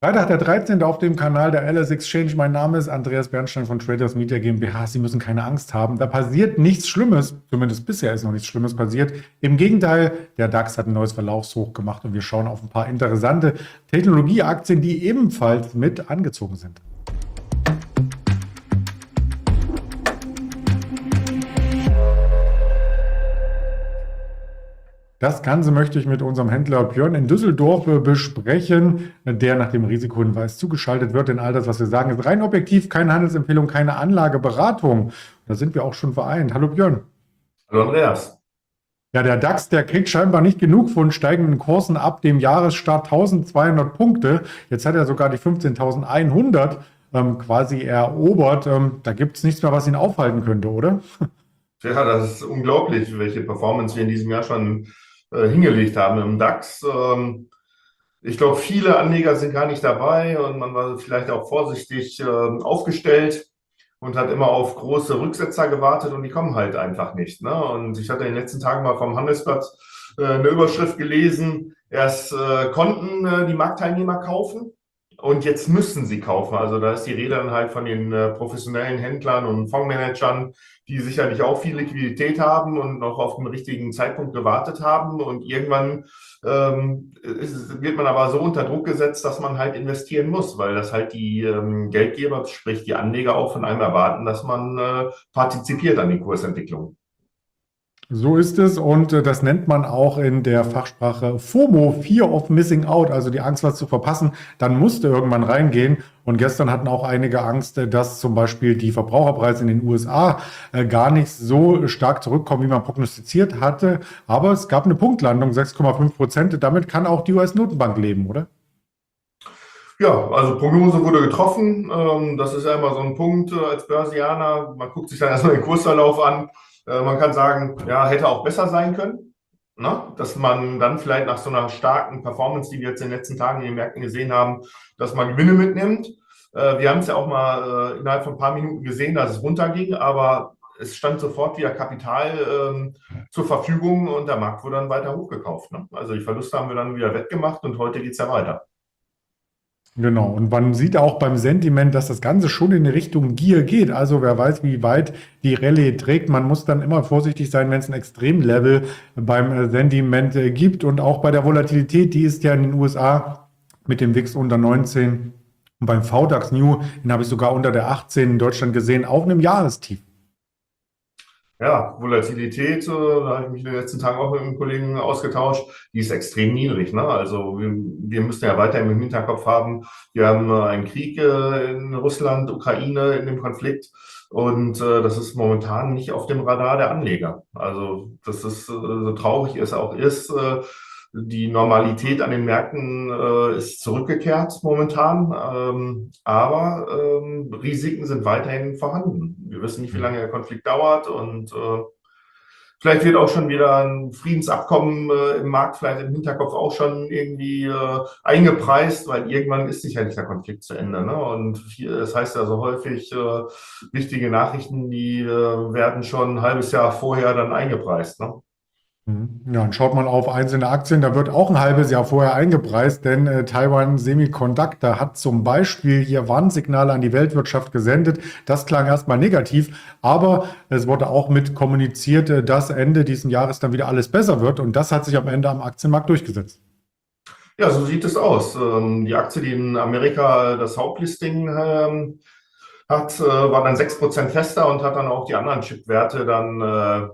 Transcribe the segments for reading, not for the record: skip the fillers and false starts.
Freitag der 13. auf dem Kanal der LS Exchange. Mein Name ist Andreas Bernstein von Traders Media GmbH. Sie müssen keine Angst haben. Da passiert nichts Schlimmes. Zumindest bisher ist noch nichts Schlimmes passiert. Im Gegenteil, der DAX hat ein neues Verlaufshoch gemacht und wir schauen auf ein paar interessante Technologieaktien, die ebenfalls mit angezogen sind. Das Ganze möchte ich mit unserem Händler Björn in Düsseldorf besprechen, der nach dem Risikohinweis zugeschaltet wird. Denn all das, was wir sagen, ist rein objektiv, keine Handelsempfehlung, keine Anlageberatung. Da sind wir auch schon vereint. Hallo Björn. Hallo Andreas. Ja, der DAX, der kriegt scheinbar nicht genug von steigenden Kursen ab dem Jahresstart 1200 Punkte. Jetzt hat er sogar die 15.100 quasi erobert. Da gibt es nichts mehr, was ihn aufhalten könnte, oder? Ja, das ist unglaublich, welche Performance wir in diesem Jahr schon hingelegt haben im DAX. Ich glaube, viele Anleger sind gar nicht dabei und man war vielleicht auch vorsichtig aufgestellt und hat immer auf große Rücksetzer gewartet und die kommen halt einfach nicht. Ne? Und ich hatte in den letzten Tagen mal vom Handelsblatt eine Überschrift gelesen, erst konnten die Marktteilnehmer kaufen und jetzt müssen sie kaufen. Also da ist die Rede dann halt von den professionellen Händlern und Fondsmanagern, die sicherlich auch viel Liquidität haben und noch auf den richtigen Zeitpunkt gewartet haben. Und irgendwann wird man aber so unter Druck gesetzt, dass man halt investieren muss, weil das halt die Geldgeber, sprich die Anleger auch von einem erwarten, dass man partizipiert an den Kursentwicklungen. So ist es und das nennt man auch in der Fachsprache FOMO, Fear of Missing Out, also die Angst, was zu verpassen. Dann musste irgendwann reingehen und gestern hatten auch einige Angst, dass zum Beispiel die Verbraucherpreise in den USA gar nicht so stark zurückkommen, wie man prognostiziert hatte. Aber es gab eine Punktlandung, 6,5%. Damit kann auch die US-Notenbank leben, oder? Ja, also Prognose wurde getroffen. Das ist ja immer so ein Punkt als Börsianer. Man guckt sich dann erstmal den Kursverlauf an. Man kann sagen, ja, hätte auch besser sein können, ne? Dass man dann vielleicht nach so einer starken Performance, die wir jetzt in den letzten Tagen in den Märkten gesehen haben, dass man Gewinne mitnimmt. Wir haben es ja auch mal innerhalb von ein paar Minuten gesehen, dass es runterging, aber es stand sofort wieder Kapital zur Verfügung und der Markt wurde dann weiter hochgekauft. Ne? Also die Verluste haben wir dann wieder wettgemacht und heute geht es ja weiter. Genau, und man sieht auch beim Sentiment, dass das Ganze schon in die Richtung Gier geht. Also wer weiß, wie weit die Rallye trägt. Man muss dann immer vorsichtig sein, wenn es ein Extremlevel beim Sentiment gibt. Und auch bei der Volatilität, die ist ja in den USA mit dem WIX unter 19 und beim VDAX New, den habe ich sogar unter der 18 in Deutschland gesehen, auf einem Jahrestief. Ja, Volatilität, da habe ich mich in den letzten Tagen auch mit einem Kollegen ausgetauscht, die ist extrem niedrig. Ne? Also wir müssen ja weiter im Hinterkopf haben, wir haben einen Krieg in Russland, Ukraine, in dem Konflikt und das ist momentan nicht auf dem Radar der Anleger. Also das ist, so traurig es auch ist, die Normalität an den Märkten ist zurückgekehrt momentan, aber Risiken sind weiterhin vorhanden. Wir wissen nicht, wie lange der Konflikt dauert und vielleicht wird auch schon wieder ein Friedensabkommen im Markt, vielleicht im Hinterkopf auch schon irgendwie eingepreist, weil irgendwann ist sicherlich der Konflikt zu Ende. Ne? Und es heißt ja so häufig, wichtige Nachrichten, die werden schon ein halbes Jahr vorher dann eingepreist. Ne? Ja, und schaut mal auf einzelne Aktien, da wird auch ein halbes Jahr vorher eingepreist, denn Taiwan Semiconductor hat zum Beispiel hier Warnsignale an die Weltwirtschaft gesendet. Das klang erstmal negativ, aber es wurde auch mit kommuniziert, dass Ende diesen Jahres dann wieder alles besser wird und das hat sich am Ende am Aktienmarkt durchgesetzt. Ja, so sieht es aus. Die Aktie, die in Amerika das Hauptlisting hat, war dann 6% fester und hat dann auch die anderen Chipwerte dann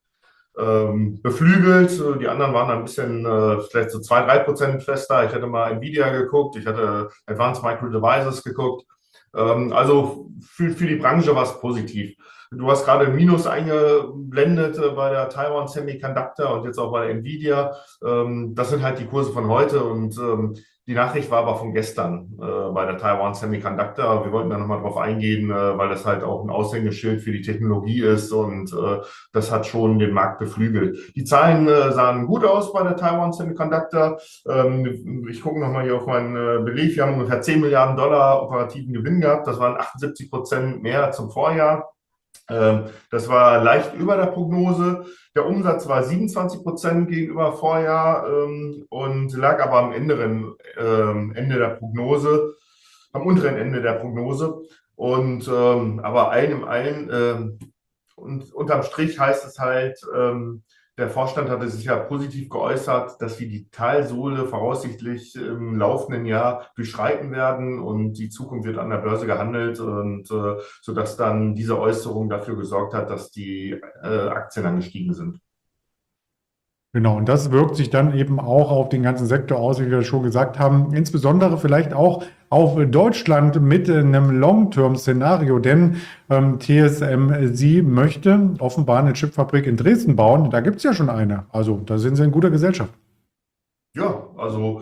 beflügelt. Die anderen waren ein bisschen vielleicht so 2-3% fester. Ich hatte mal Nvidia geguckt, ich hatte Advanced Micro Devices geguckt. Also für die Branche war es positiv. Du hast gerade ein Minus eingeblendet bei der Taiwan Semiconductor und jetzt auch bei der Nvidia. Das sind halt die Kurse von heute und die Nachricht war aber von gestern bei der Taiwan Semiconductor. Wir wollten da nochmal drauf eingehen, weil das halt auch ein Aushängeschild für die Technologie ist und das hat schon den Markt beflügelt. Die Zahlen sahen gut aus bei der Taiwan Semiconductor. Ich gucke nochmal hier auf meinen Beleg. Wir haben ungefähr 10 Milliarden Dollar operativen Gewinn gehabt. Das waren 78% mehr zum Vorjahr. Das war leicht über der Prognose. Der Umsatz war 27% gegenüber Vorjahr und lag aber am Ende der Prognose, am unteren Ende der Prognose. Und aber und unterm Strich heißt es halt, der Vorstand hatte sich ja positiv geäußert, dass wir die Talsohle voraussichtlich im laufenden Jahr durchschreiten werden und die Zukunft wird an der Börse gehandelt und sodass dann diese Äußerung dafür gesorgt hat, dass die Aktien angestiegen sind. Genau, und das wirkt sich dann eben auch auf den ganzen Sektor aus, wie wir schon gesagt haben, insbesondere vielleicht auch auf Deutschland mit einem Long-Term-Szenario, denn TSMC möchte offenbar eine Chipfabrik in Dresden bauen. Da gibt es ja schon eine, also da sind sie in guter Gesellschaft. Ja, also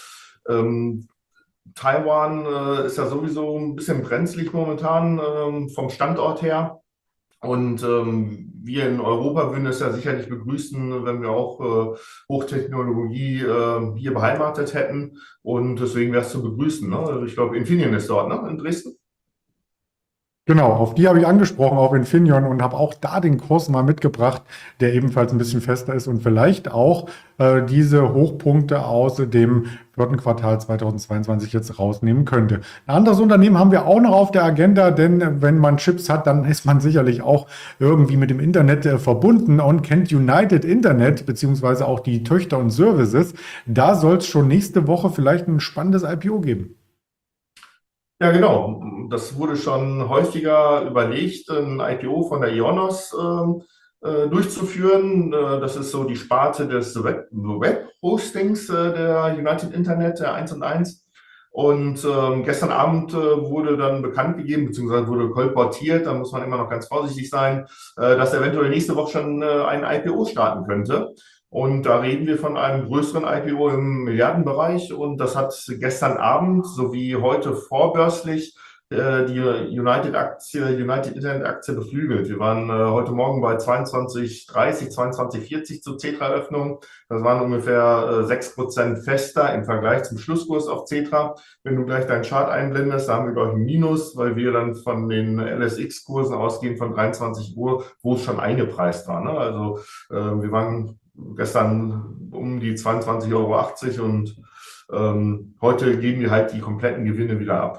Taiwan ist ja sowieso ein bisschen brenzlig momentan vom Standort her. Und wir in Europa würden es ja sicherlich begrüßen, wenn wir auch Hochtechnologie hier beheimatet hätten. Und deswegen wäre es zu begrüßen. Ne? Also ich glaube, Infineon ist dort, ne? In Dresden. Genau, auf die habe ich angesprochen, auf Infineon und habe auch da den Kurs mal mitgebracht, der ebenfalls ein bisschen fester ist und vielleicht auch diese Hochpunkte aus dem vierten Quartal 2022 jetzt rausnehmen könnte. Ein anderes Unternehmen haben wir auch noch auf der Agenda, denn wenn man Chips hat, dann ist man sicherlich auch irgendwie mit dem Internet verbunden und kennt United Internet, beziehungsweise auch die Töchter und Services. Da soll es schon nächste Woche vielleicht ein spannendes IPO geben. Ja, genau. Das wurde schon häufiger überlegt, ein IPO von der IONOS durchzuführen. Das ist so die Sparte des Web-Hostings der United Internet, der 1&1. Und gestern Abend wurde dann bekannt gegeben, beziehungsweise wurde kolportiert, da muss man immer noch ganz vorsichtig sein, dass eventuell nächste Woche schon ein IPO starten könnte. Und da reden wir von einem größeren IPO im Milliardenbereich. Und das hat gestern Abend sowie heute vorbörslich die United Internet Aktie beflügelt. Wir waren heute Morgen bei 22,30, 22,40 zur Xetra-Öffnung. Das waren ungefähr 6% fester im Vergleich zum Schlusskurs auf Xetra. Wenn du gleich deinen Chart einblendest, da haben wir, glaube ich, ein Minus, weil wir dann von den LSX-Kursen ausgehen von 23 Uhr, wo es schon eingepreist war. Ne? Also wir waren gestern um die 22,80 € und heute geben wir halt die kompletten Gewinne wieder ab.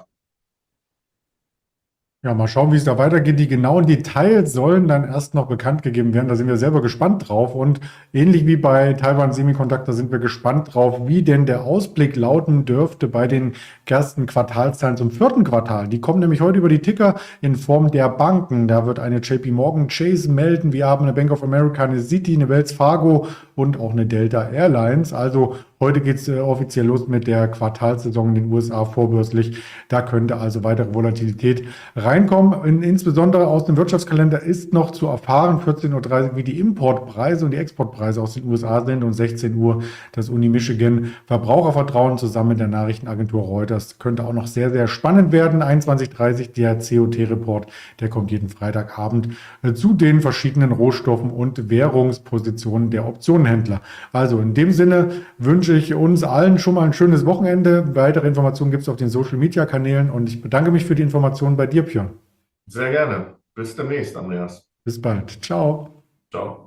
Ja, mal schauen, wie es da weitergeht. Die genauen Details sollen dann erst noch bekannt gegeben werden. Da sind wir selber gespannt drauf. Und ähnlich wie bei Taiwan Semiconductor sind wir gespannt drauf, wie denn der Ausblick lauten dürfte bei den ersten Quartalszahlen zum vierten Quartal. Die kommen nämlich heute über die Ticker in Form der Banken. Da wird eine JP Morgan Chase melden. Wir haben eine Bank of America, eine Citi, eine Wells Fargo und auch eine Delta Airlines. Also heute geht es offiziell los mit der Quartalssaison in den USA vorbörslich. Da könnte also weitere Volatilität reinkommen. Insbesondere aus dem Wirtschaftskalender ist noch zu erfahren, 14:30 Uhr, wie die Importpreise und die Exportpreise aus den USA sind und 16 Uhr das Uni Michigan Verbrauchervertrauen zusammen mit der Nachrichtenagentur Reuters. Könnte auch noch sehr, sehr spannend werden. 21:30 Uhr der COT-Report, der kommt jeden Freitagabend zu den verschiedenen Rohstoffen und Währungspositionen der Optionenhändler. Also in dem Sinne wünsche ich uns allen schon mal ein schönes Wochenende. Weitere Informationen gibt es auf den Social-Media-Kanälen und ich bedanke mich für die Informationen bei dir, Björn. Sehr gerne. Bis demnächst, Andreas. Bis bald. Ciao. Ciao.